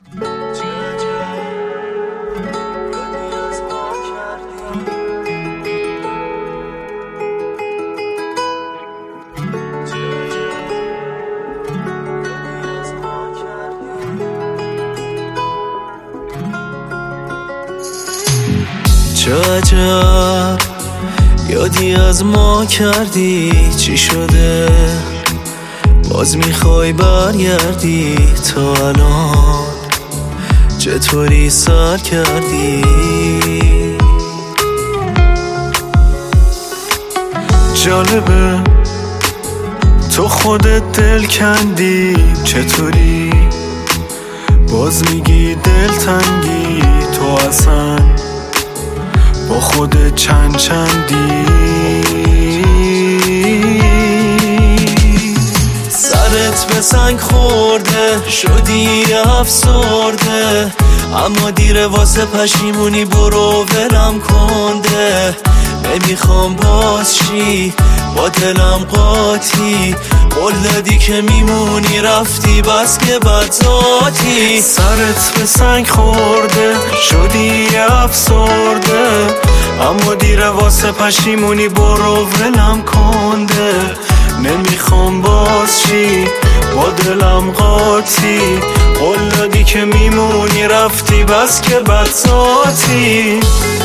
چه عجب یادی از ما کردی، چی شده باز میخوای برگردی؟ تا الان چطوری سر کردی؟ جالبه تو خودت دل کندی، چطوری باز میگی دل تنگی؟ تو اصلا با خودت چندی؟ سرت به سنگ خورده شدی افسرده، اما دیره واسه پشیمونی، برو ولم کنده. نمیخوام باز چی با دلم قاطی، قول دادی که میمونی رفتی بس که بد ذاتی. سرت به سنگ خورده شدی افسرده، اما دیره واسه پشیمونی، برو ولم کنده. نمیخوام باز چی با دلم قاطی، قول دادی که میمونی رفتی بس که بد ذاتی.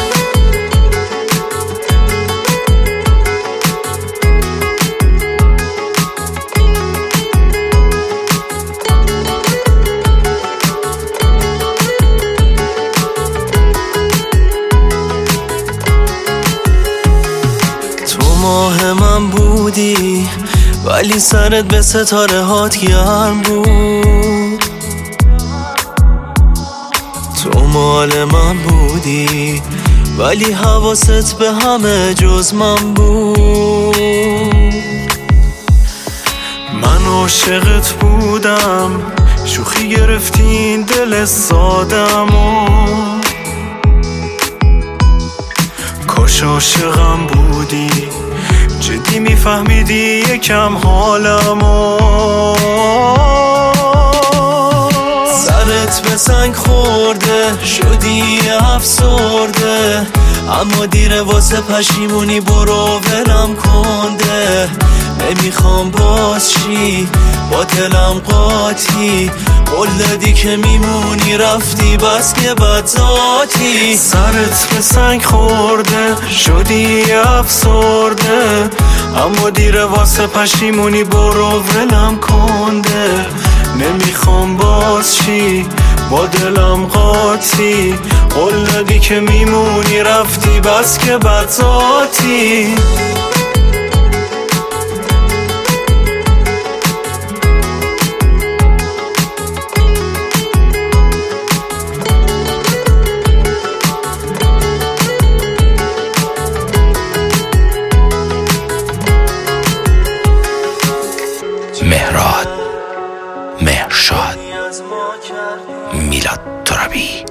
ماه من بودی ولی سرت به ستاره هات گرم بود. تو مال من بودی ولی حواست به همه جز من بود. من عاشقت بودم، شوخی گرفتین دل سادم و کاش عاشقم بودی، جدی میفهمیدی یکم حالمو. سرت به سنگ خورده شدی افسرده، اما دیره واسه پشیمونی، برو ولم کنده. نمیخوام باز چی با دلم قاطی، قول دادی که میمونی رفتی بس که بد ذاتی. سرت به سنگ خورده شدی افسرده، اما دیره واسه پشیمونی، برو ولم کنده. نمیخوام باز چی با دلم قاطی، قول دادی که میمونی رفتی بس که بد ذاتی. مهراد، مهرشاد، میلاد ترابی.